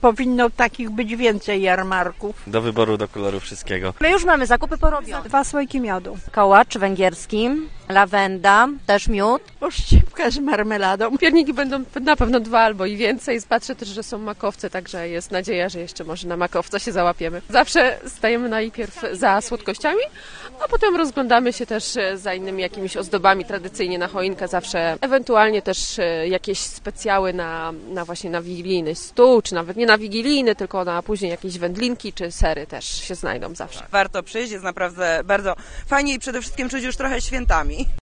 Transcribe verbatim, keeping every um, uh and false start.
powinno takich być więcej jarmarków. Do wyboru, do koloru wszystkiego. My już mamy zakupy porobione. Dwa słoiki miodu. Kołacz węgierski, lawenda, też miód. Oszczepka z marmeladą. Pierniki będą na pewno dwa albo i więcej. Patrzę też, że są makowce, także jest nadzieja, że jeszcze może na makowca się załapiemy. Zawsze stajemy najpierw za słodkościami, a potem rozglądamy się też za innymi jakimiś ozdobami tradycyjnie na choinkę. Zawsze ewentualnie też jakieś specjały na, na właśnie na wigilijny stół, czy nawet nie na wigilijny, tylko na później jakieś wędlinki czy sery też się znajdą zawsze. Warto przyjść, jest naprawdę bardzo fajnie i przede wszystkim czuć już trochę świętami.